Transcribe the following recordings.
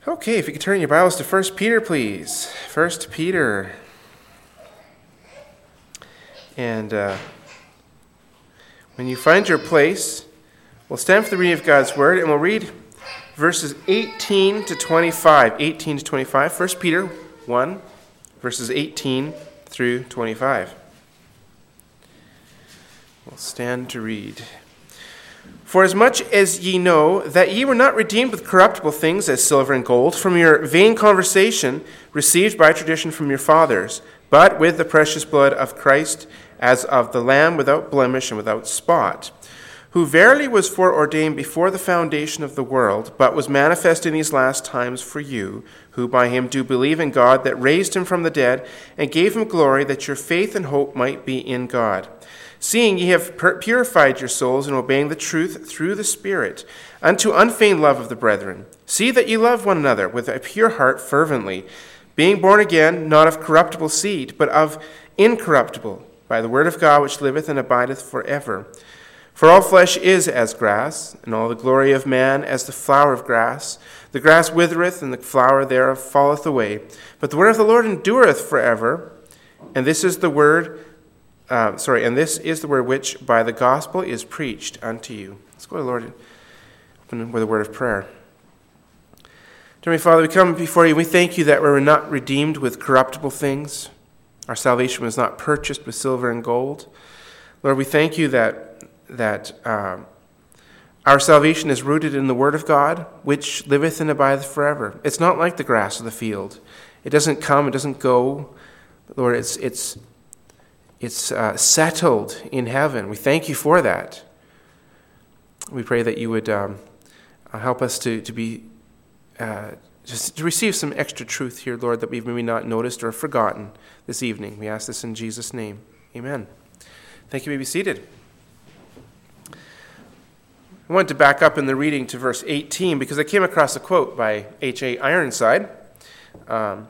Okay, if you could turn your Bibles to 1 Peter, please. 1 Peter. And when you find your place, we'll stand for the reading of God's Word, and we'll read verses 18 to 25. 18 to 25. 1 Peter 1, verses 18 through 25. We'll stand to read. For as much as ye know that ye were not redeemed with corruptible things as silver and gold from your vain conversation received by tradition from your fathers, but with the precious blood of Christ, as of the Lamb without blemish and without spot, who verily was foreordained before the foundation of the world, but was manifest in these last times for you, who by him do believe in God, that raised him from the dead, and gave him glory, that your faith and hope might be in God. Seeing ye have purified your souls in obeying the truth through the Spirit, unto unfeigned love of the brethren. See that ye love one another with a pure heart fervently, being born again, not of corruptible seed, but of incorruptible, by the word of God which liveth and abideth forever. For all flesh is as grass, and all the glory of man as the flower of grass. The grass withereth, and the flower thereof falleth away. But the word of the Lord endureth forever. And this is the word which by the gospel is preached unto you. Let's go to the Lord with a word of prayer. Dear Father, we come before you. We thank you that we're not redeemed with corruptible things. Our salvation was not purchased with silver and gold. Lord, we thank you that our salvation is rooted in the word of God, which liveth and abideth forever. It's not like the grass of the field. It doesn't come, it doesn't go. Lord, it's settled in heaven. We thank you for that. We pray that you would help us to receive some extra truth here, Lord, that we've maybe not noticed or forgotten this evening. We ask this in Jesus' name. Amen. Thank you. You may be seated. I wanted to back up in the reading to verse 18 because I came across a quote by H.A. Ironside that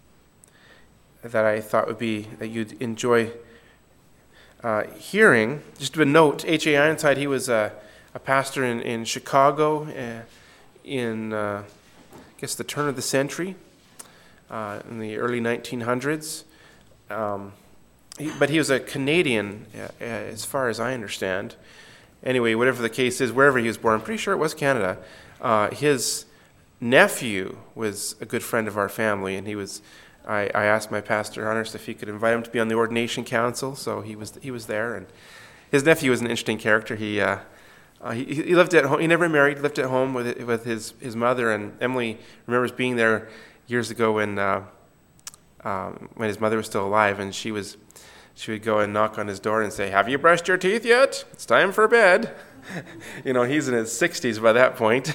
I thought would be that you'd enjoy hearing. Just a note, H.A. Ironside, he was a pastor in Chicago in, I guess, the turn of the century, in the early 1900s. But he was a Canadian, as far as I understand. Anyway, whatever the case is, wherever he was born, I'm pretty sure it was Canada. His nephew was a good friend of our family, and I asked my pastor, Honest, if he could invite him to be on the ordination council, so he was there. And his nephew was an interesting character. He lived at home. He never married. Lived at home with his mother. And Emily remembers being there years ago when his mother was still alive, and she would go and knock on his door and say, "Have you brushed your teeth yet? It's time for bed." He's in his 60s by that point.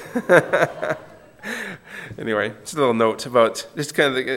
Anyway, just a little note about just kind of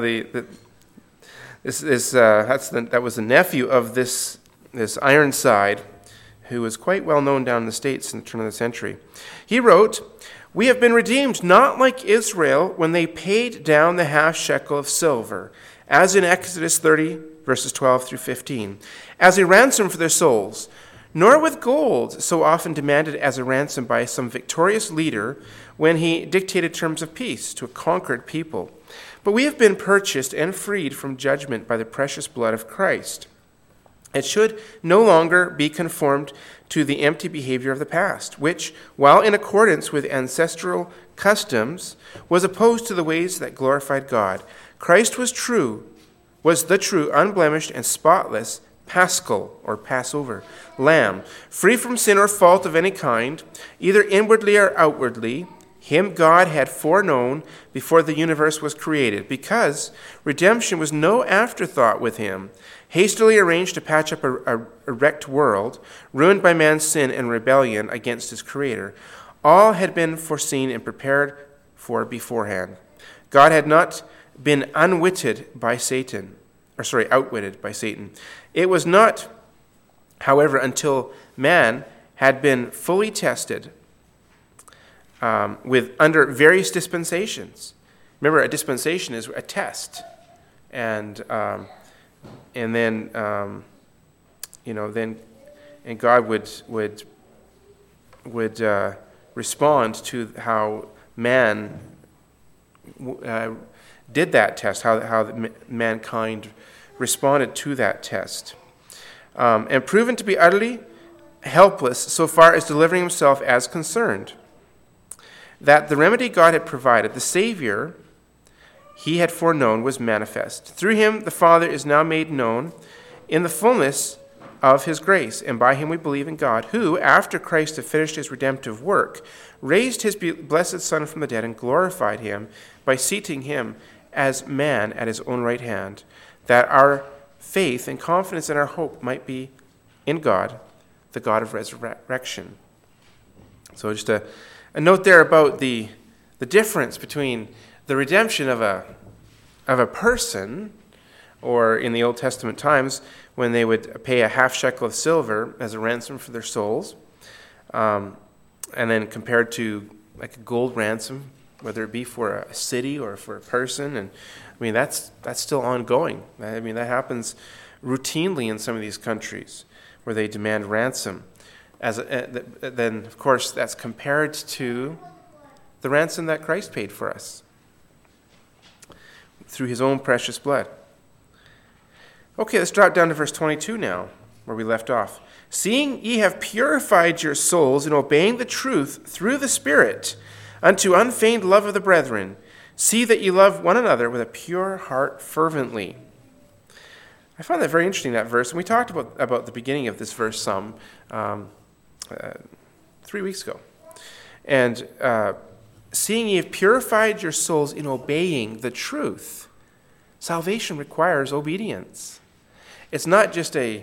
that was the nephew of this Ironside, who was quite well known down in the States in the turn of the century. He wrote, "We have been redeemed not like Israel when they paid down the half shekel of silver, as in Exodus 30, verses 12 through 15, as a ransom for their souls, nor with gold so often demanded as a ransom by some victorious leader when he dictated terms of peace to a conquered people. But we have been purchased and freed from judgment by the precious blood of Christ. It should no longer be conformed to the empty behavior of the past, which, while in accordance with ancestral customs, was opposed to the ways that glorified God. Christ was the true, unblemished, and spotless Paschal, or Passover, lamb, free from sin or fault of any kind, either inwardly or outwardly. Him God had foreknown before the universe was created, because redemption was no afterthought with him, hastily arranged to patch up a wrecked world, ruined by man's sin and rebellion against his Creator. All had been foreseen and prepared for beforehand. God had not been outwitted by Satan. It was not, however, until man had been fully tested under various dispensations. Remember, a dispensation is a test, and then God would respond to how man did that test, how mankind responded to that test. And proven to be utterly helpless so far as delivering himself as concerned. That the remedy God had provided, the Savior he had foreknown, was manifest. Through him the Father is now made known in the fullness of his grace, and by him we believe in God, who, after Christ had finished his redemptive work, raised his blessed Son from the dead and glorified him by seating him as man at his own right hand, that our faith and confidence and our hope might be in God, the God of resurrection. So just a note there about the difference between the redemption of a person, or in the Old Testament times, when they would pay a half shekel of silver as a ransom for their souls, and then compared to like a gold ransom, whether it be for a city or for a person. And I mean, that's still ongoing. I mean, that happens routinely in some of these countries where they demand ransom. Then, of course, that's compared to the ransom that Christ paid for us through his own precious blood. Okay, let's drop down to verse 22 now, where we left off. Seeing ye have purified your souls in obeying the truth through the Spirit unto unfeigned love of the brethren, see that ye love one another with a pure heart fervently. I find that very interesting, that verse. And we talked about the beginning of this verse some 3 weeks ago. And seeing ye have purified your souls in obeying the truth. Salvation requires obedience. It's not just a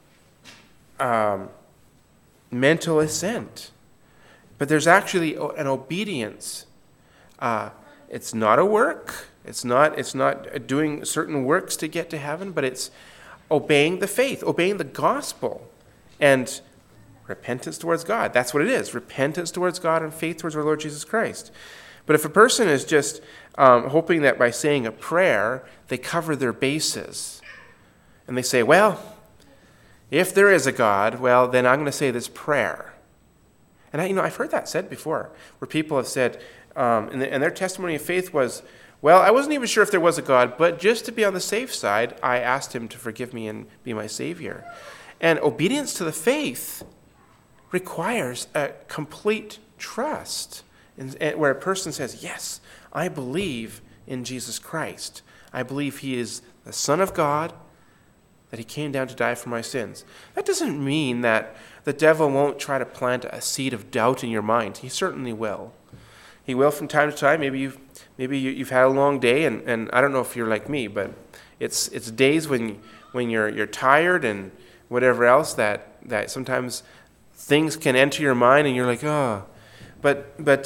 mental assent, but there's actually an obedience. It's not a work. It's not doing certain works to get to heaven, but it's obeying the faith, obeying the gospel, and repentance towards God. That's what it is. Repentance towards God and faith towards our Lord Jesus Christ. But if a person is just hoping that by saying a prayer, they cover their bases, and they say, well, if there is a God, well, then I'm going to say this prayer. And I've heard that said before, where people have said, and their testimony of faith was, well, I wasn't even sure if there was a God, but just to be on the safe side, I asked him to forgive me and be my Savior. And obedience to the faith requires a complete trust, where a person says, yes, I believe in Jesus Christ. I believe he is the Son of God, that he came down to die for my sins. That doesn't mean that the devil won't try to plant a seed of doubt in your mind. He certainly will. He will from time to time. Maybe you've had a long day, and I don't know if you're like me, but it's days when you're tired and whatever else that sometimes things can enter your mind, and you're like, oh. But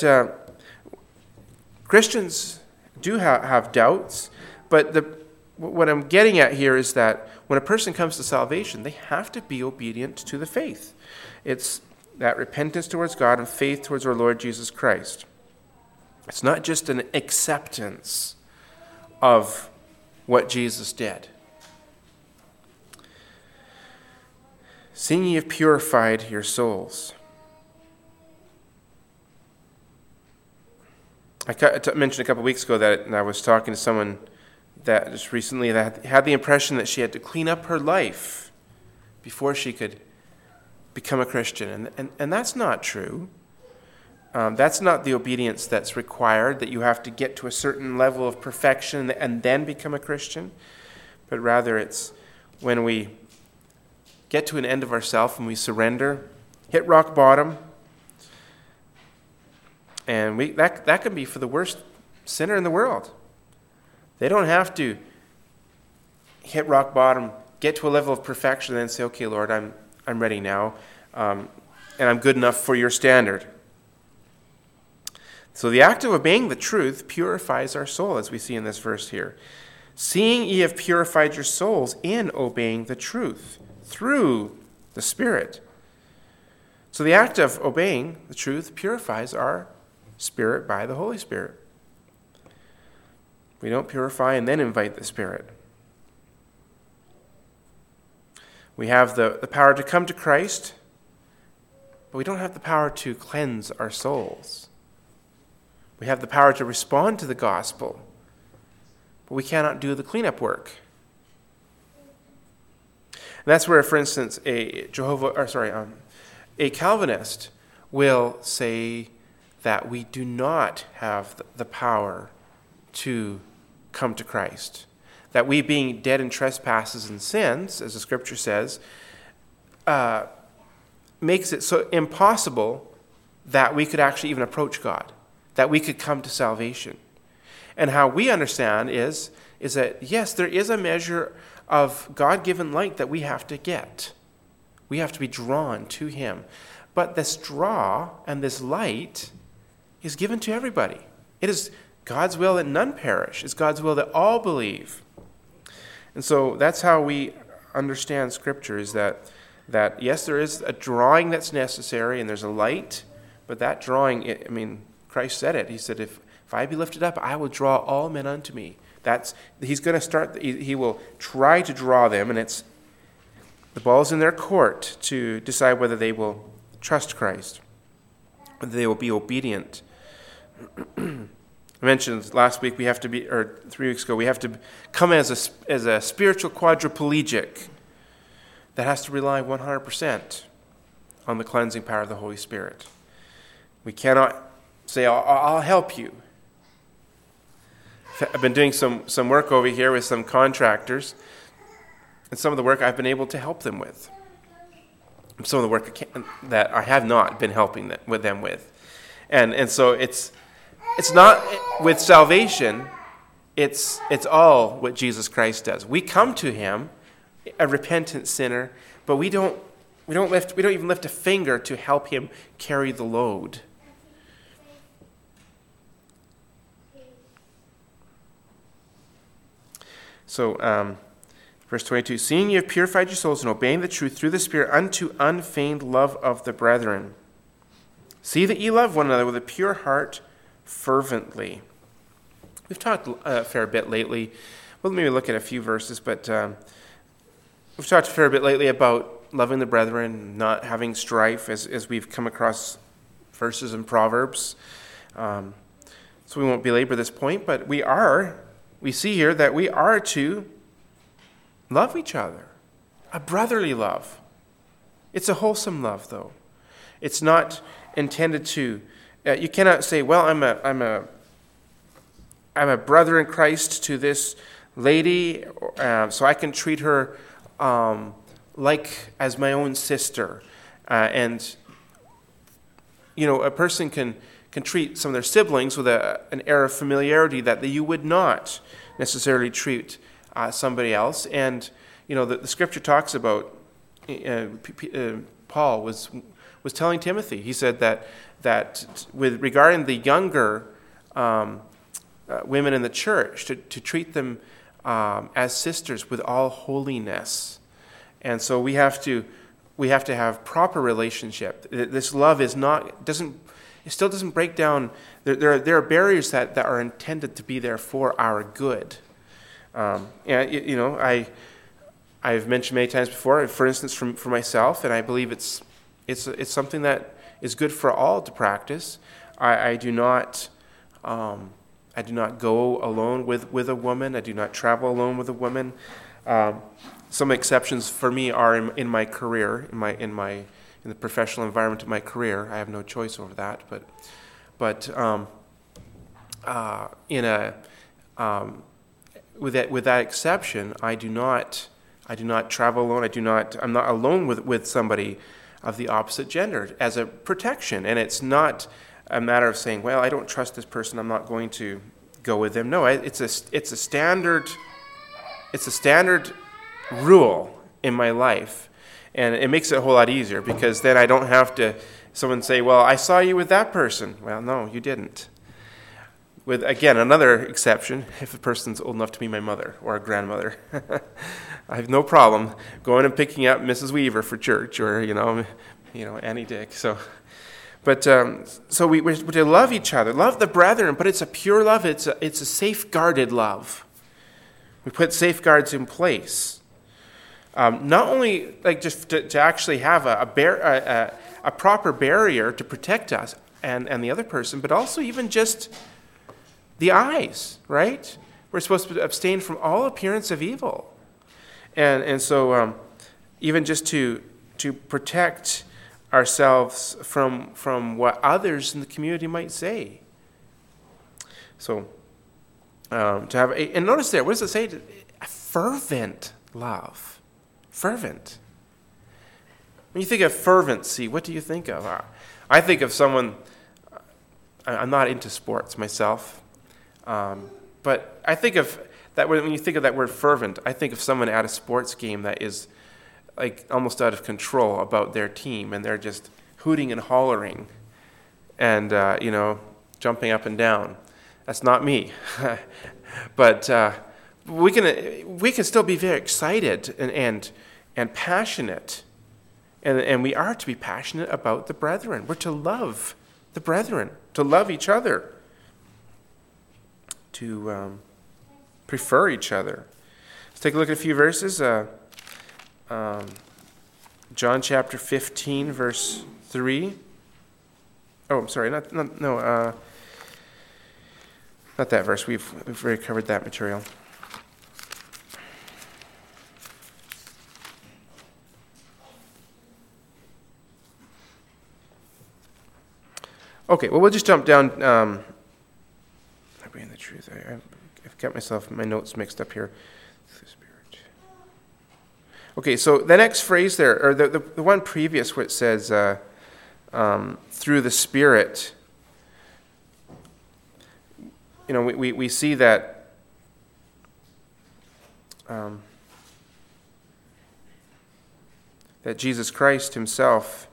Christians do have doubts, but what I'm getting at here is that when a person comes to salvation, they have to be obedient to the faith. It's that repentance towards God and faith towards our Lord Jesus Christ. It's not just an acceptance of what Jesus did. Seeing ye have purified your souls. I mentioned a couple of weeks ago that I was talking to someone that just recently that had the impression that she had to clean up her life before she could become a Christian. And that's not true. That's not the obedience that's required, that you have to get to a certain level of perfection and then become a Christian. But rather it's when we get to an end of ourselves and we surrender, hit rock bottom. And that can be for the worst sinner in the world. They don't have to hit rock bottom, get to a level of perfection, and then say, okay, Lord, I'm ready now, and I'm good enough for your standard. So the act of obeying the truth purifies our soul, as we see in this verse here. Seeing ye have purified your souls in obeying the truth through the Spirit. So the act of obeying the truth purifies our spirit by the Holy Spirit. We don't purify and then invite the Spirit. We have the power to come to Christ, but we don't have the power to cleanse our souls. We have the power to respond to the gospel, but we cannot do the cleanup work. And that's where, for instance, a Calvinist will say that we do not have the power to come to Christ. That we, being dead in trespasses and sins, as the scripture says, makes it so impossible that we could actually even approach God, that we could come to salvation. And how we understand is that, yes, there is a measure of God-given light that we have to get. We have to be drawn to him. But this draw and this light is given to everybody. It is God's will that none perish. It's God's will that all believe. And so that's how we understand Scripture, is that yes, there is a drawing that's necessary and there's a light, but that drawing, Christ said it. He said, if I be lifted up, I will draw all men unto me. He's going to start, he will try to draw them, and the ball's in their court to decide whether they will trust Christ, whether they will be obedient. I mentioned last week 3 weeks ago, we have to come as a spiritual quadriplegic that has to rely 100% on the cleansing power of the Holy Spirit. We cannot say, I'll help you. I've been doing some work over here with some contractors, and some of the work I've been able to help them with. Some of the work that I have not been helping them with. And so it's not with salvation, it's all what Jesus Christ does. We come to him, a repentant sinner, but we don't even lift a finger to help him carry the load. So, verse 22, seeing ye have purified your souls and obeying the truth through the Spirit unto unfeigned love of the brethren. See that ye love one another with a pure heart fervently. We've talked a fair bit lately. Well, maybe look at a few verses, but we've talked a fair bit lately about loving the brethren, not having strife, as we've come across verses in Proverbs. So we won't belabor this point, but we see here that we are to love each other, a brotherly love. It's a wholesome love, though. It's not intended to. You cannot say, "Well, I'm a brother in Christ to this lady, so I can treat her like as my own sister." And a person can treat some of their siblings with an air of familiarity that you would not necessarily treat somebody else. And the scripture talks about Paul was telling Timothy. He said that with regarding the younger women in the church, to treat them as sisters with all holiness. And so we have to have proper relationship. This love it still doesn't break down. There are barriers that are intended to be there for our good. I've mentioned many times before, for instance, for myself, and I believe it's something that is good for all to practice. I do not go alone with a woman. I do not travel alone with a woman. Some exceptions for me are in my career, in the professional environment of my career. I have no choice over that. But with that exception, I do not travel alone. I'm not alone with somebody of the opposite gender as a protection. And it's not a matter of saying, well, I don't trust this person, I'm not going to go with them. No, it's a standard rule in my life. And it makes it a whole lot easier, because then I don't have to someone say, well, I saw you with that person. Well, no, you didn't. With, again, another exception, if a person's old enough to be my mother or a grandmother. I have no problem going and picking up Mrs. Weaver for church, or, Annie Dick. So we're to love each other, love the brethren, but it's a pure love. It's a safeguarded love. We put safeguards in place. Not only just to actually have a proper barrier to protect us, and the other person, but also even just the eyes, right? We're supposed to abstain from all appearance of evil. And so even just to protect ourselves from what others in the community might say. So to have and notice there, what does it say? A fervent love. Fervent. When you think of fervency, what do you think of? I think of someone, I'm not into sports myself, but I think of that when you think of that word fervent, I think of someone at a sports game that is like almost out of control about their team, and they're just hooting and hollering and, jumping up and down. That's not me. But we can still be very excited and passionate. And we are to be passionate about the brethren. We're to love the brethren, to love each other, to prefer each other. Let's take a look at a few verses. John chapter 15, verse 3. Oh, I'm sorry, not that verse. We've already covered that material. Okay, well, we'll just jump down. I'm being the truth. I've got my notes mixed up here. Okay, so the next phrase there, or the one previous where it says, through the Spirit, we see that that Jesus Christ himself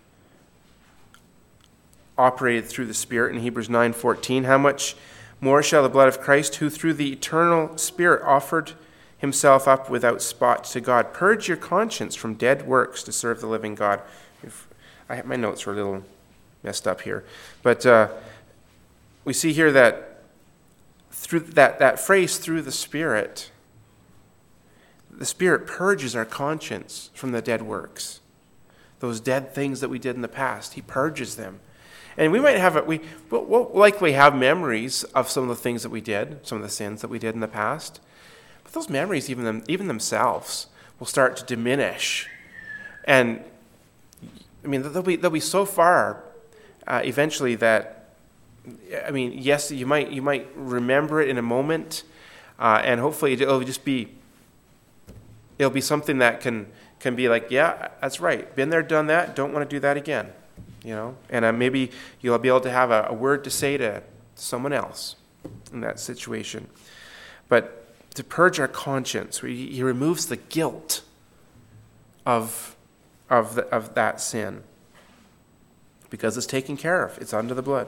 operated through the Spirit in Hebrews 9:14. How much more shall the blood of Christ, who through the eternal Spirit offered himself up without spot to God, purge your conscience from dead works to serve the living God. My notes were a little messed up here. But we see here that through that phrase, through the Spirit purges our conscience from the dead works. Those dead things that we did in the past, he purges them. And we might we'll likely have memories of some of the things that we did, some of the sins that we did in the past. But those memories, even themselves, will start to diminish. And I mean, they'll be so far eventually that, I mean, yes, you might remember it in a moment, and hopefully it'll be something that can be like, yeah, that's right, been there, done that, don't want to do that again, And maybe you'll be able to have a word to say to someone else in that situation. But to purge our conscience, he removes the guilt of that sin, because it's taken care of. It's under the blood.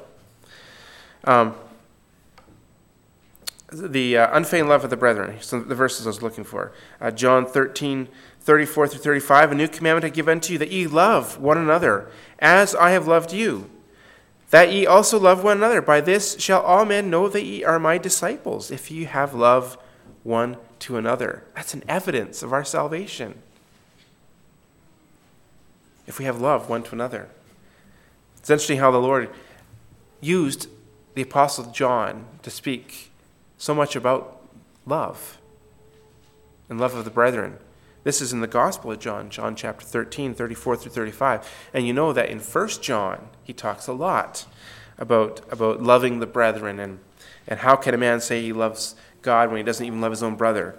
The unfeigned love of the brethren. So the verses I was looking for. John 13:34 through 35. A new commandment I give unto you, that ye love one another, as I have loved you, that ye also love one another. By this shall all men know that ye are my disciples, if ye have love one to another. That's an evidence of our salvation. If we have love one to another. It's interesting how the Lord used the Apostle John to speak so much about love and love of the brethren. This is in the Gospel of John chapter 13, 34 through 35. And you know that in 1 John, he talks a lot about loving the brethren and how can a man say he loves God when he doesn't even love his own brother.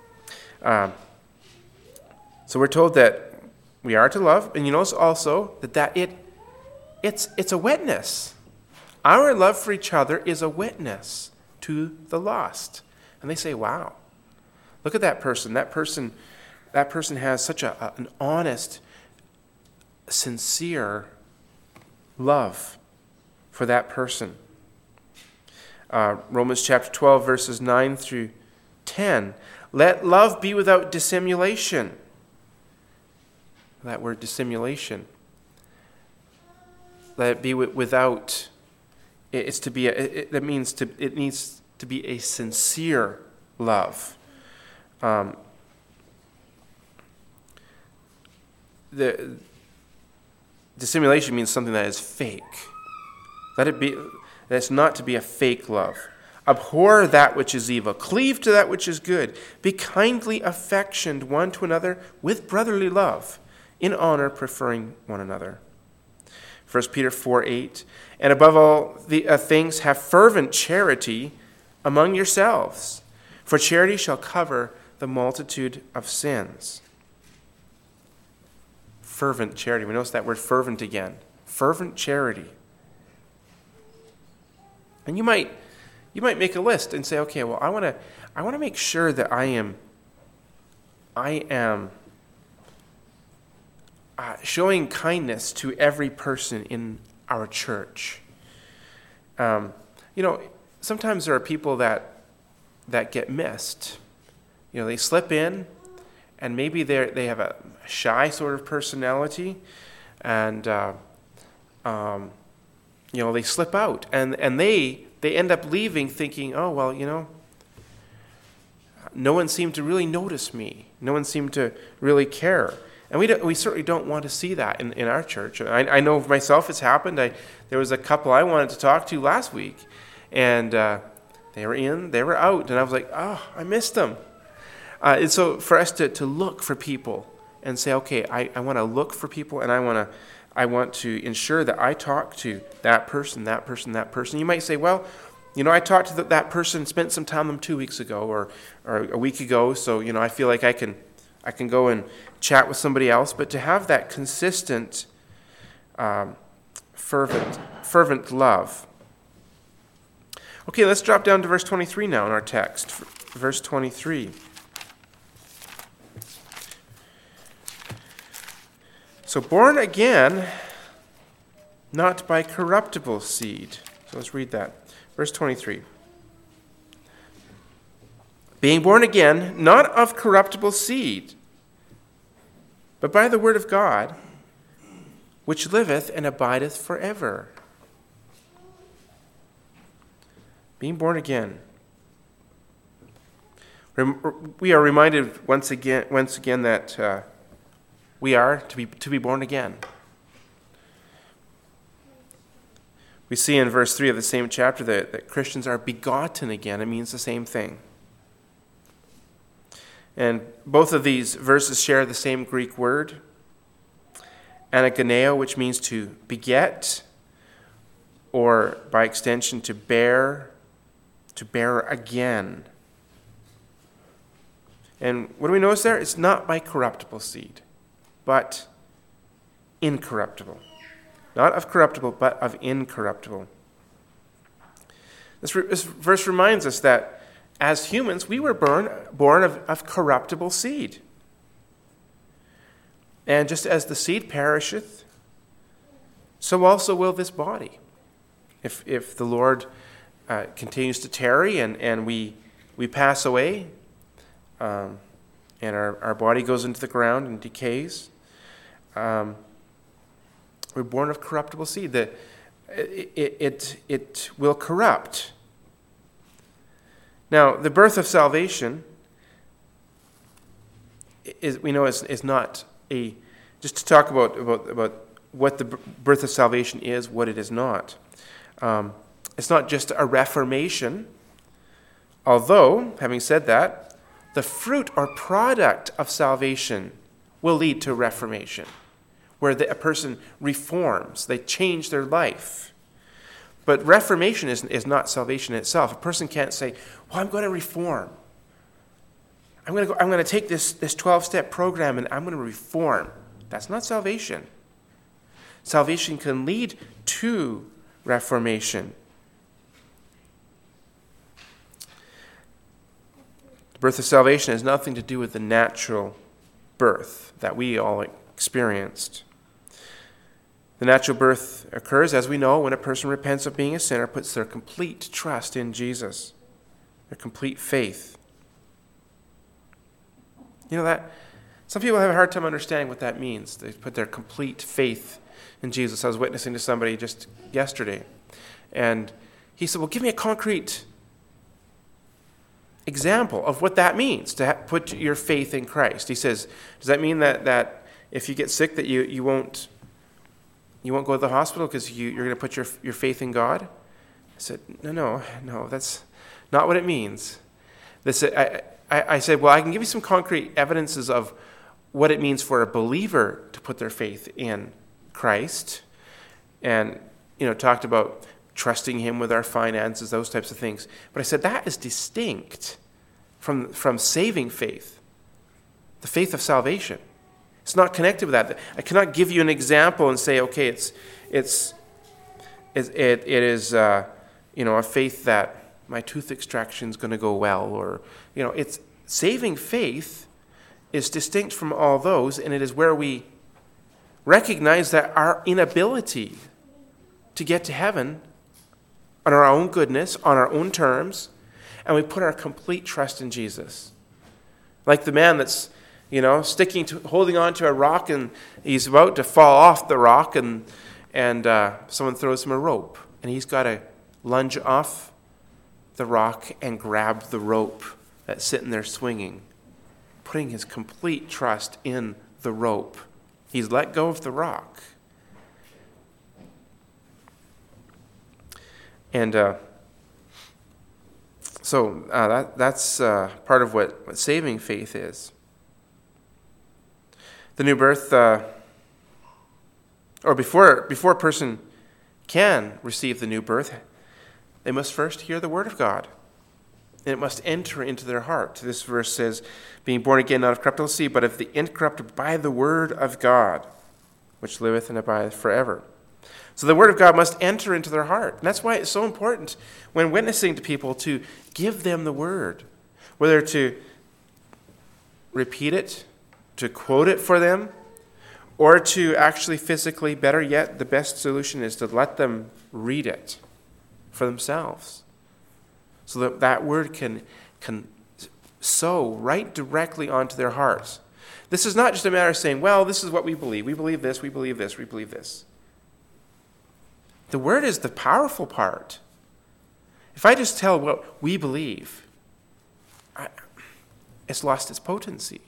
So we're told that we are to love, and you notice also that it's a witness. Our love for each other is a witness to the lost. And they say, wow, look at that person. That person has such an honest, sincere love for that person. Romans chapter 12, verses 9 through 10. Let love be without dissimulation. That word dissimulation. Let it be without. It needs to be a sincere love. The dissimulation means something that is fake. Let it be, that's not to be a fake love. Abhor that which is evil. Cleave to that which is good. Be kindly affectioned one to another with brotherly love, in honor preferring one another. 1 Peter 4:8. And above all the things, have fervent charity among yourselves, for charity shall cover the multitude of sins. Fervent charity. We notice that word fervent again. Fervent charity. And you might make a list and say, okay, well, I want to make sure that I am showing kindness to every person in our church. Sometimes there are people that get missed. They slip in, and maybe they have a shy sort of personality, and they slip out, and they end up leaving thinking, oh, well, no one seemed to really notice me. No one seemed to really care. And we certainly don't want to see that in our church. I know for myself it's happened. There was a couple I wanted to talk to last week, and they were in, they were out, and I was like, oh, I missed them. And so for us to look for people and say, okay, I want to look for people, and I want to ensure that I talk to that person, that person, that person. You might say, well, I talked to that person, spent some time with them 2 weeks ago or a week ago, so I feel like I can go and chat with somebody else. But to have that consistent, fervent love. Okay, let's drop down to verse 23 now in our text. Verse 23. So born again, not by corruptible seed. So let's read that. Verse 23. Being born again, not of corruptible seed, but by the word of God, which liveth and abideth forever. Being born again. We are reminded once again that we are to be born again. We see in verse 3 of the same chapter that Christians are begotten again. It means the same thing. And both of these verses share the same Greek word, anagoneo, which means to beget, or by extension to bear again. And what do we notice there? It's not by corruptible seed, but incorruptible. Not of corruptible, but of incorruptible. This verse reminds us that as humans, we were born of corruptible seed. And just as the seed perisheth, so also will this body. If the Lord continues to tarry and we pass away, and our body goes into the ground and decays, we're born of corruptible seed. It will corrupt. Now, the birth of salvation is not a, just to talk about what the birth of salvation is, what it is not. It's not just a reformation, although, having said that, the fruit or product of salvation will lead to reformation, where a person reforms, they change their life. But reformation is not salvation itself. A person can't say, well, I'm going to reform. I'm going to take this 12-step program and I'm going to reform. That's not salvation. Salvation can lead to reformation. The birth of salvation has nothing to do with the natural birth that we all experienced. The natural birth occurs, as we know, when a person repents of being a sinner, puts their complete trust in Jesus, their complete faith. You know that some people have a hard time understanding what that means. They put their complete faith in Jesus. I was witnessing to somebody just yesterday, and he said, well, give me a concrete example of what that means, to put your faith in Christ. He says, does that mean that if you get sick that you won't you won't go to the hospital because you're going to put your faith in God? I said, no, that's not what it means. I said, well, I can give you some concrete evidences of what it means for a believer to put their faith in Christ, and talked about trusting him with our finances, those types of things. But I said that is distinct from saving faith, the faith of salvation. It's not connected with that. I cannot give you an example and say, okay, it is a faith that my tooth extraction is going to go well, or it's saving faith is distinct from all those, and it is where we recognize that our inability to get to heaven on our own goodness, on our own terms, and we put our complete trust in Jesus. Like the man that's holding on to a rock, and he's about to fall off the rock, and someone throws him a rope, and he's got to lunge off the rock and grab the rope that's sitting there swinging, putting his complete trust in the rope. He's let go of the rock. And that's part of what saving faith is. The new birth, or before a person can receive the new birth, they must first hear the word of God. And it must enter into their heart. This verse says, being born again not of corruptible seed, but of the incorruptible, by the word of God, which liveth and abideth forever. So the word of God must enter into their heart. And that's why it's so important when witnessing to people to give them the word, whether to repeat it, to quote it for them, or to actually physically, better yet, the best solution is to let them read it for themselves, so that that word can sow right directly onto their hearts. This is not just a matter of saying, well, this is what we believe. We believe this, we believe this, we believe this. The word is the powerful part. If I just tell what we believe, it's lost its potency.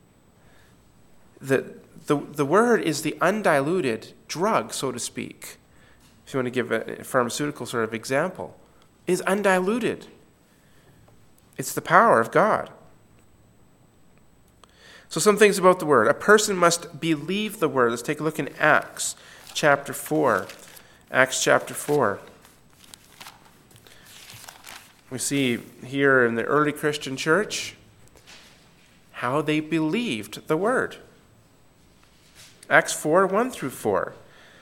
The word is the undiluted drug, so to speak. If you want to give a pharmaceutical sort of example, is undiluted. It's the power of God. So some things about the word. A person must believe the word. Let's take a look in Acts chapter 4. Acts chapter 4. We see here in the early Christian church how they believed the word. Acts 4, 1 through 4.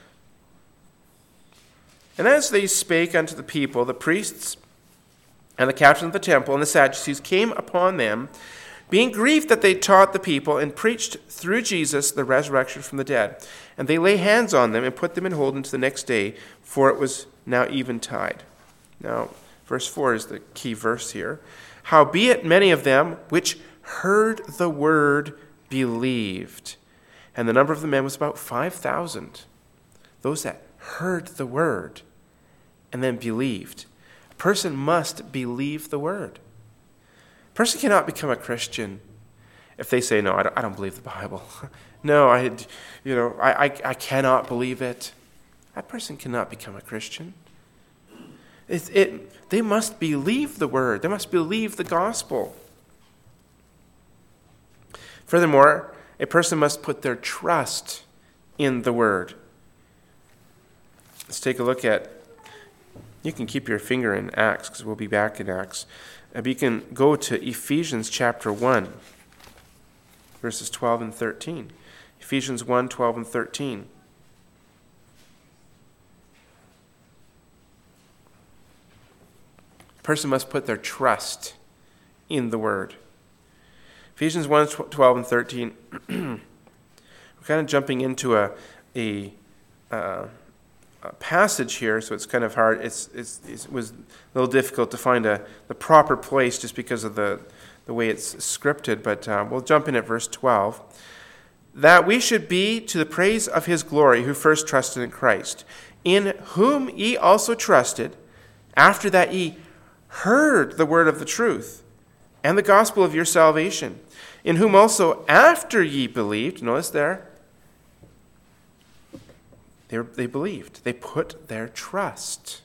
And as they spake unto the people, the priests and the captain of the temple and the Sadducees came upon them, being grieved that they taught the people and preached through Jesus the resurrection from the dead. And they lay hands on them and put them in hold until the next day, for it was now eventide. Now, verse 4 is the key verse here. Howbeit many of them which heard the word believed. And the number of the men was about 5,000. Those that heard the word and then believed. A person must believe the word. A person cannot become a Christian if they say, no, I don't believe the Bible. No, I cannot believe it. That person cannot become a Christian. They must believe the word. They must believe the gospel. Furthermore, a person must put their trust in the word. Let's take a look at, you can keep your finger in Acts because we'll be back in Acts. But you can go to Ephesians chapter 1, verses 12 and 13. Ephesians 1, 12 and 13. A person must put their trust in the word. Ephesians 1, 12 and 13. We're kind of jumping into a passage here, so it's kind of hard. It was a little difficult to find the proper place just because of the way it's scripted, but we'll jump in at verse 12. That we should be to the praise of his glory who first trusted in Christ, in whom ye also trusted, after that ye heard the word of the truth, and the gospel of your salvation, in whom also after ye believed, notice there, They believed. They put their trust.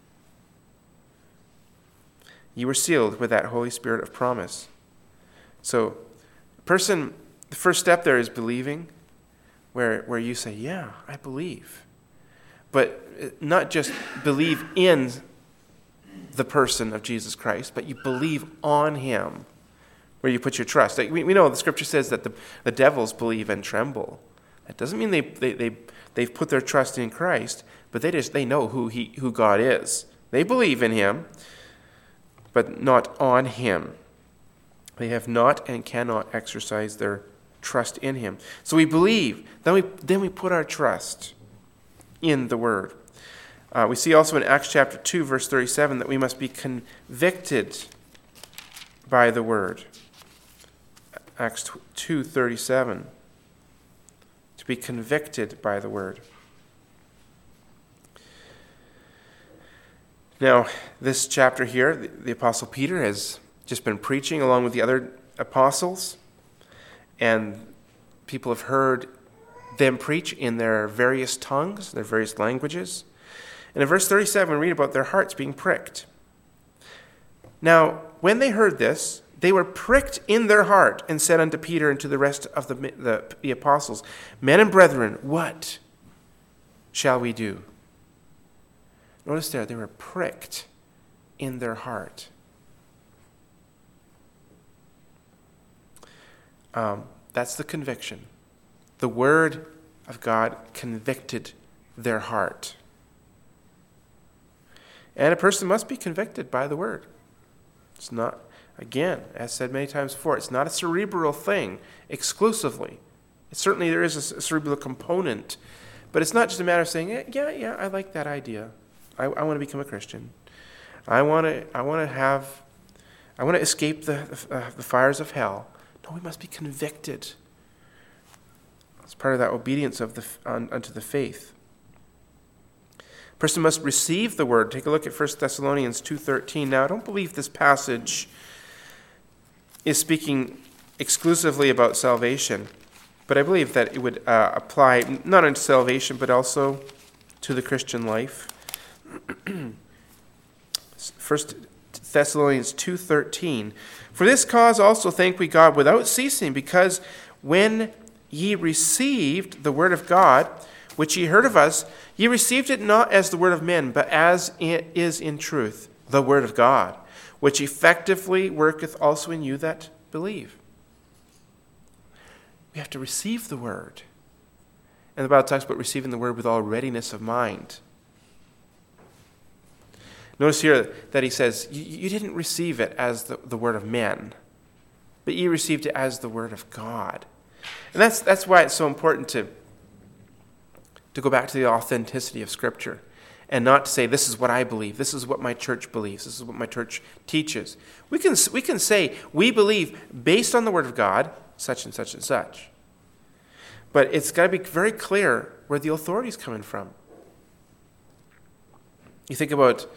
You were sealed with that Holy Spirit of promise. So, the first step there is believing, where you say, yeah, I believe. But not just believe in the person of Jesus Christ, but you believe on him, where you put your trust. We know the scripture says that the devils believe and tremble. That doesn't mean they've put their trust in Christ, but they know who God is. They believe in him, but not on him. They have not and cannot exercise their trust in him. So we believe. Then we put our trust in the word. We see also in Acts chapter 2, verse 37, that we must be convicted by the word. Acts 2:37. To be convicted by the word. Now, this chapter here, the Apostle Peter has just been preaching along with the other apostles, and people have heard them preach in their various tongues, their various languages. And in verse 37, we read about their hearts being pricked. Now, when they heard this, they were pricked in their heart and said unto Peter and to the rest of the apostles, Men and brethren, what shall we do? Notice there, they were pricked in their heart. That's the conviction. The word of God convicted their heart. And a person must be convicted by the word. It's not, again, as said many times before, it's not a cerebral thing exclusively. Certainly there is a cerebral component, but it's not just a matter of saying, yeah, I like that idea. I want to become a Christian. I want to escape the fires of hell. No, we must be convicted. It's part of that obedience unto the faith. A person must receive the word. Take a look at 1 Thessalonians 2:13. Now, I don't believe this passage is speaking exclusively about salvation, but I believe that it would apply not only to salvation, but also to the Christian life. 1 Thessalonians 2:13. For this cause also thank we God without ceasing, because when ye received the word of God, which ye heard of us, ye received it not as the word of men, but as it is in truth, the word of God, which effectively worketh also in you that believe. We have to receive the word. And the Bible talks about receiving the word with all readiness of mind. Notice here that he says, you didn't receive it as the word of men, but you received it as the word of God. And that's why it's so important to go back to the authenticity of Scripture and not to say, this is what I believe, this is what my church believes, this is what my church teaches. We can say, we believe based on the Word of God, such and such and such. But it's got to be very clear where the authority is coming from. You think about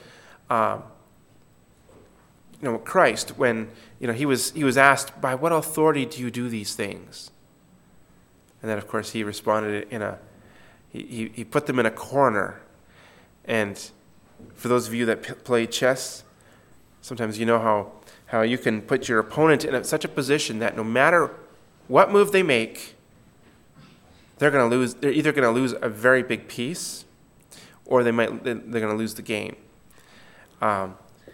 Christ, when he was asked, by what authority do you do these things? And then, of course, he responded he put them in a corner. And for those of you that play chess, sometimes you know how you can put your opponent in such a position that no matter what move they make, they're going to lose. They're either going to lose a very big piece, or they're going to lose the game. I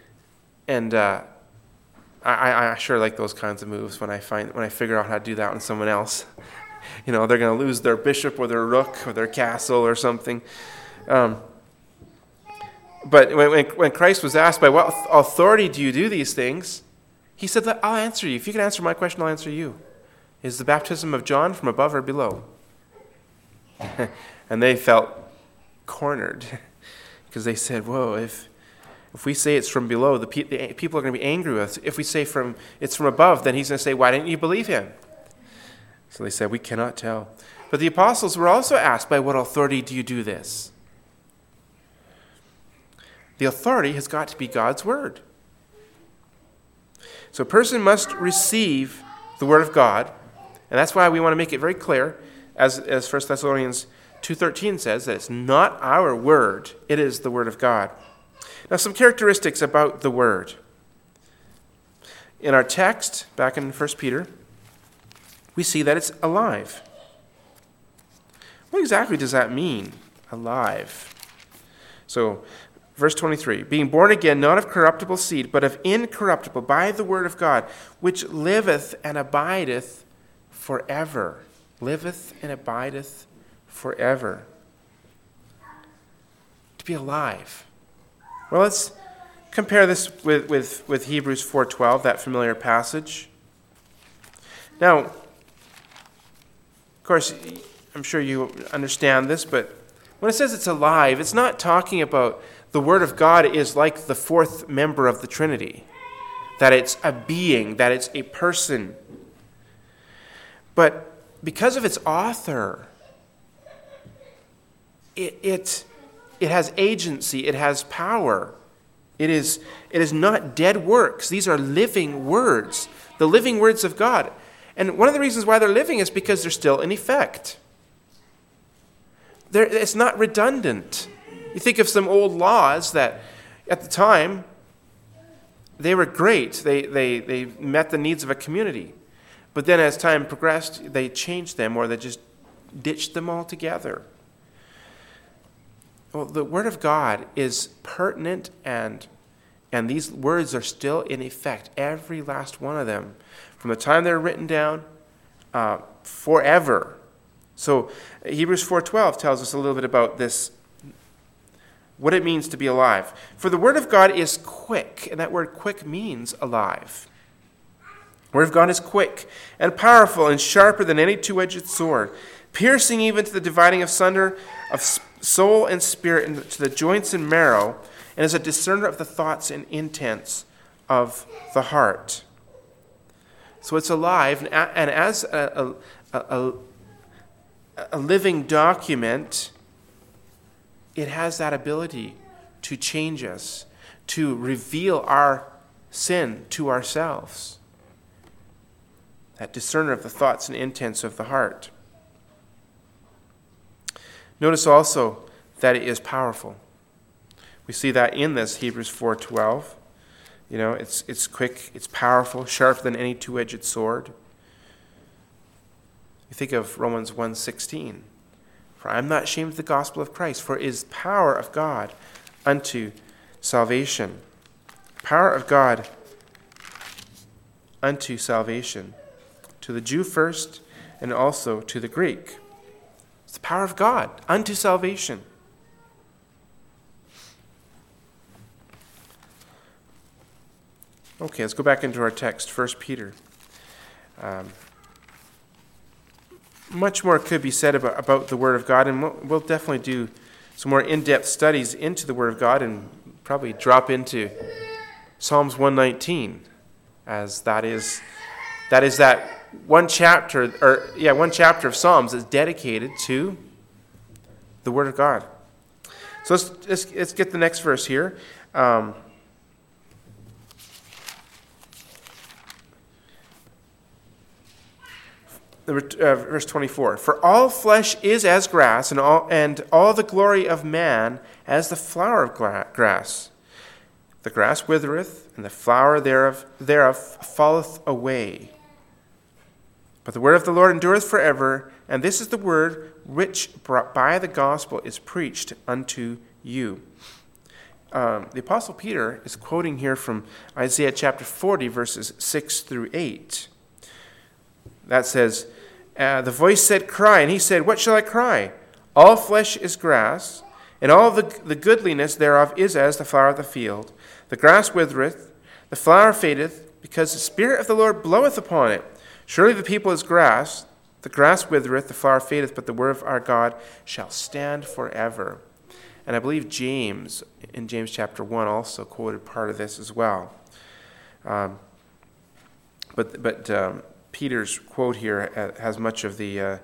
sure like those kinds of moves when I figure out how to do that on someone else. They're going to lose their bishop or their rook or their castle or something. But when Christ was asked, by what authority do you do these things? He said, I'll answer you. If you can answer my question, I'll answer you. Is the baptism of John from above or below? And they felt cornered because they said, whoa, if we say it's from below, the people are going to be angry with us. If we say it's from above, then he's going to say, why didn't you believe him? So they said, we cannot tell. But the apostles were also asked, by what authority do you do this? The authority has got to be God's word. So a person must receive the word of God, and that's why we want to make it very clear, as 1 Thessalonians 2:13 says that it's not our word, it is the word of God. Now, some characteristics about the word. In our text, back in 1 Peter, we see that it's alive. What exactly does that mean, alive? So, verse 23, being born again, not of corruptible seed, but of incorruptible, by the word of God, which liveth and abideth forever. Liveth and abideth forever. To be alive. Well, let's compare this with Hebrews 4:12, that familiar passage. Now, of course, I'm sure you understand this, but when it says it's alive, it's not talking about the Word of God is like the fourth member of the Trinity, that it's a being, that it's a person. But because of its author, it has agency, it has power. It is not dead works. These are living words, the living words of God. And one of the reasons why they're living is because they're still in effect. It's not redundant. You think of some old laws that at the time, they were great. They met the needs of a community. But then as time progressed, they changed them or they just ditched them altogether. Well, the Word of God is pertinent and these words are still in effect, every last one of them, from the time they're written down forever. So Hebrews 4:12 tells us a little bit about this, what it means to be alive. For the Word of God is quick, and that word quick means alive. The Word of God is quick and powerful and sharper than any two-edged sword, piercing even to the dividing asunder of soul and spirit, and to the joints and marrow, and is a discerner of the thoughts and intents of the heart. So it's alive, and as a living document, it has that ability to change us, to reveal our sin to ourselves. That discerner of the thoughts and intents of the heart. Notice also that it is powerful. We see that in this Hebrews 4:12. You know, it's quick, it's powerful, sharper than any two-edged sword. You think of Romans 1:16. For I am not ashamed of the gospel of Christ, for it is power of God unto salvation. Power of God unto salvation. To the Jew first, and also to the Greek. It's the power of God unto salvation. Okay, let's go back into our text, 1 Peter. Much more could be said about the Word of God, and we'll definitely do some more in-depth studies into the Word of God and probably drop into Psalms 119, as that is that one chapter of Psalms is dedicated to the Word of God. So let's get the next verse here. Verse 24. For all flesh is as grass, and all the glory of man as the flower of grass. The grass withereth, and the flower thereof falleth away. But the word of the Lord endureth forever, and this is the word which by the gospel is preached unto you. The Apostle Peter is quoting here from Isaiah chapter 40, verses 6 through 8. That says, the voice said, cry, and he said, what shall I cry? All flesh is grass, and all the goodliness thereof is as the flower of the field. The grass withereth, the flower fadeth, because the Spirit of the Lord bloweth upon it. Surely the people is grass, the grass withereth, the flower fadeth, but the word of our God shall stand forever. And I believe James, in James chapter 1, also quoted part of this as well. But Peter's quote here has much of this,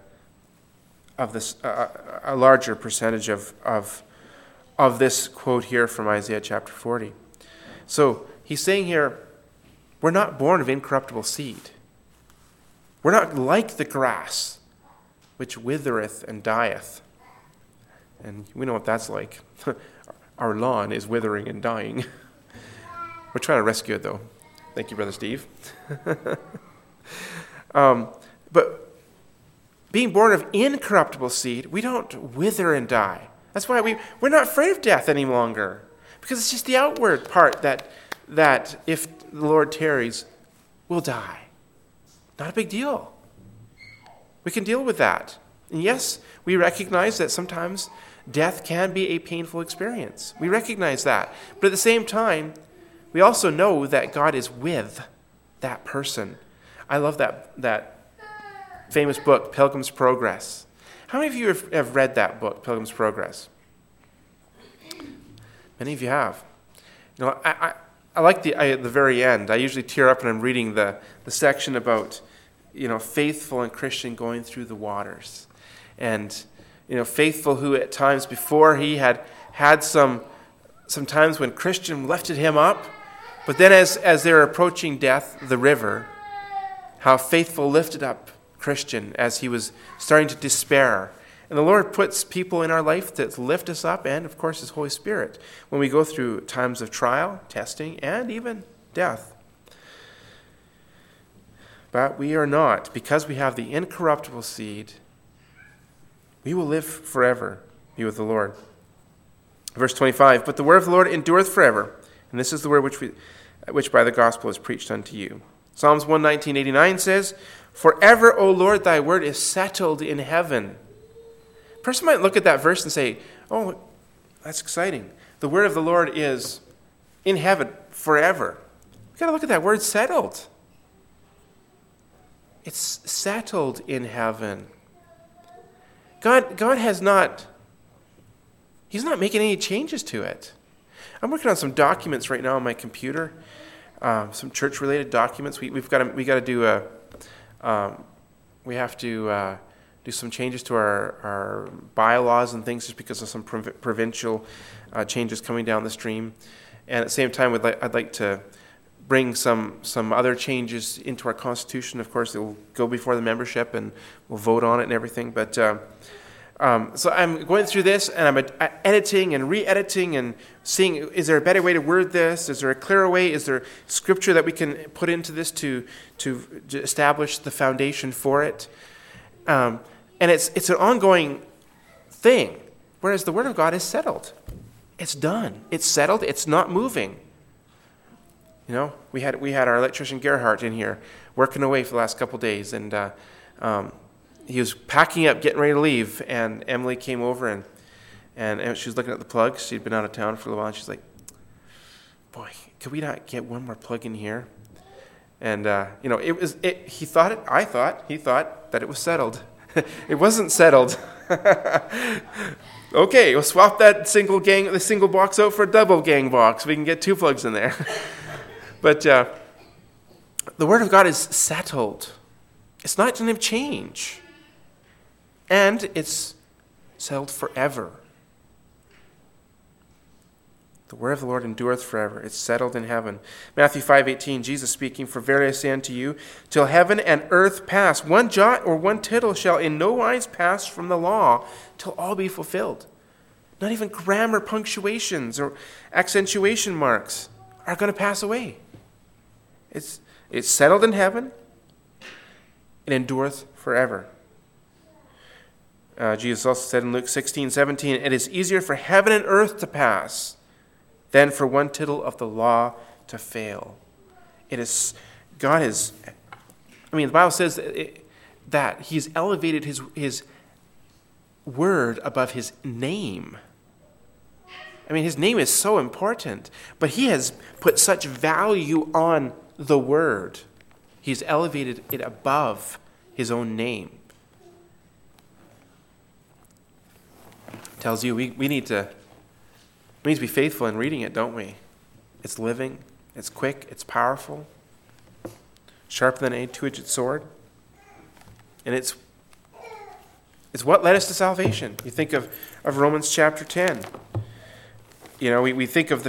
a larger percentage of this quote here from Isaiah chapter 40. So he's saying here, we're not born of incorruptible seed. We're not like the grass, which withereth and dieth. And we know what that's like. Our lawn is withering and dying. We're trying to rescue it, though. Thank you, Brother Steve. But being born of incorruptible seed, we don't wither and die. That's why we're not afraid of death any longer. Because it's just the outward part that if the Lord tarries, we'll die. Not a big deal. We can deal with that. And yes, we recognize that sometimes death can be a painful experience. We recognize that. But at the same time, we also know that God is with that person. I love that famous book, Pilgrim's Progress. How many of you have read that book, Pilgrim's Progress? Many of you have. You know, I like the very end. I usually tear up when I'm reading the section about, faithful and Christian going through the waters. And, faithful who at times before he had some times when Christian lifted him up, but then as they were approaching death, the river, how faithful lifted up Christian as he was starting to despair. And the Lord puts people in our life that lift us up, and of course His Holy Spirit, when we go through times of trial, testing, and even death. But we are not, because we have the incorruptible seed, we will live forever, be with the Lord. Verse 25, but the word of the Lord endureth forever, and this is the word which by the gospel is preached unto you. Psalms 119:89 says, forever, O Lord, thy word is settled in heaven. A person might look at that verse and say, oh, that's exciting. The word of the Lord is in heaven forever. We've got to look at that word settled. It's settled in heaven. God has not, He's not making any changes to it. I'm working on some documents right now on my computer, some church-related documents. We have to do some changes to our bylaws and things just because of some provincial changes coming down the stream. And at the same time, I'd like to bring some other changes into our Constitution. Of course, it will go before the membership and we'll vote on it and everything. But so I'm going through this and I'm editing and re-editing and seeing, is there a better way to word this? Is there a clearer way? Is there scripture that we can put into this to establish the foundation for it? And it's an ongoing thing, whereas the Word of God is settled. It's done. It's settled. It's not moving. We had our electrician Gerhardt in here working away for the last couple of days, and he was packing up, getting ready to leave, and Emily came over and she was looking at the plugs. She'd been out of town for a little while, and she's like, "Boy, could we not get one more plug in here?" And he thought that it was settled. It wasn't settled. Okay, we'll swap the single box out for a double gang box. We can get 2 plugs in there. But the Word of God is settled. It's not going to change. And it's settled forever. The word of the Lord endureth forever. It's settled in heaven. Matthew 5:18, Jesus speaking, for verily I say unto you, till heaven and earth pass, one jot or one tittle shall in no wise pass from the law, till all be fulfilled. Not even grammar punctuations or accentuation marks are going to pass away. It's settled in heaven. It endureth forever. Jesus also said in Luke 16:17, it is easier for heaven and earth to pass than for one tittle of the law to fail. The Bible says that He's elevated His word above His name. His name is so important, but He has put such value on the word. He's elevated it above His own name. Tells you we need to be faithful in reading it, don't we? It's living, it's quick, it's powerful, sharper than any two-edged sword. And it's what led us to salvation. You think of Romans chapter 10. We think of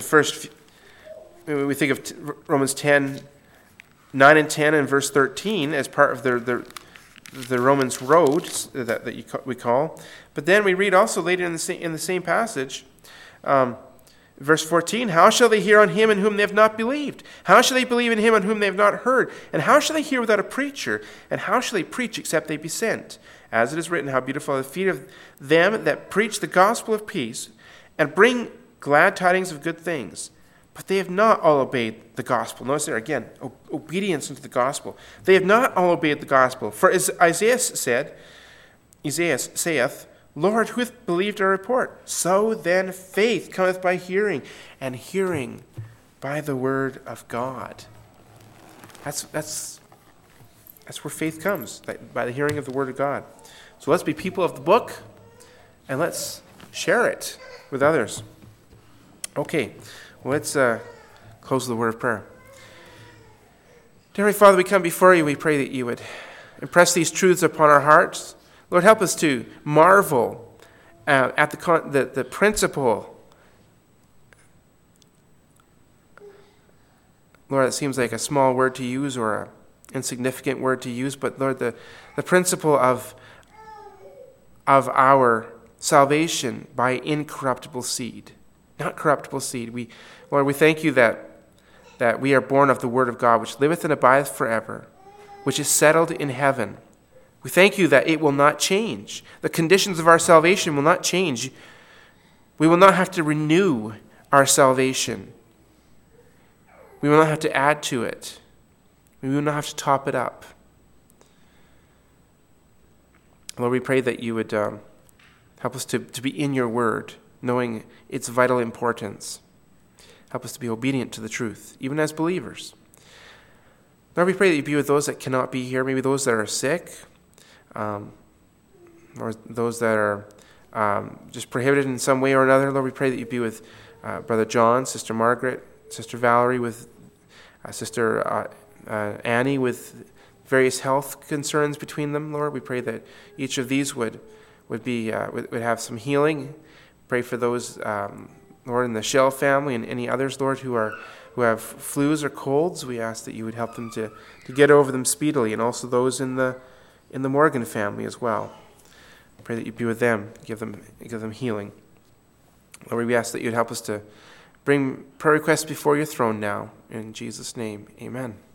Romans 10, 9 and 10 and verse 13 as part of the Romans road we call. But then we read also later in the same passage, verse 14, how shall they hear on him in whom they have not believed? How shall they believe in him on whom they have not heard? And how shall they hear without a preacher? And how shall they preach except they be sent? As it is written, how beautiful are the feet of them that preach the gospel of peace and bring glad tidings of good things. But they have not all obeyed the gospel. Notice there again, obedience unto the gospel. They have not all obeyed the gospel. For as Isaiah saith, Lord, who hath believed our report? So then faith cometh by hearing, and hearing by the word of God. That's where faith comes, by the hearing of the word of God. So let's be people of the book, and let's share it with others. Okay, well, let's close with a word of prayer. Dear Heavenly Father, we come before you. We pray that you would impress these truths upon our hearts. Lord, help us to marvel at the principle. Lord, it seems like a small word to use or an insignificant word to use, but Lord, the principle of our salvation by incorruptible seed, not corruptible seed. Lord, we thank you that we are born of the word of God, which liveth and abideth forever, which is settled in heaven. We thank you that it will not change. The conditions of our salvation will not change. We will not have to renew our salvation. We will not have to add to it. We will not have to top it up. Lord, we pray that you would help us to be in your word, knowing its vital importance. Help us to be obedient to the truth, even as believers. Lord, we pray that you be with those that cannot be here, maybe those that are sick, or those that are just prohibited in some way or another. Lord, we pray that you be with Brother John, Sister Margaret, Sister Valerie, with Sister Annie, with various health concerns between them. Lord, we pray that each of these would have some healing. Pray for those, Lord, in the Shell family and any others, Lord, who have flus or colds. We ask that you would help them to get over them speedily, and also those in the Morgan family as well. Pray that you be with them, give them healing. Lord, we ask that you'd help us to bring prayer requests before your throne now. In Jesus' name, amen.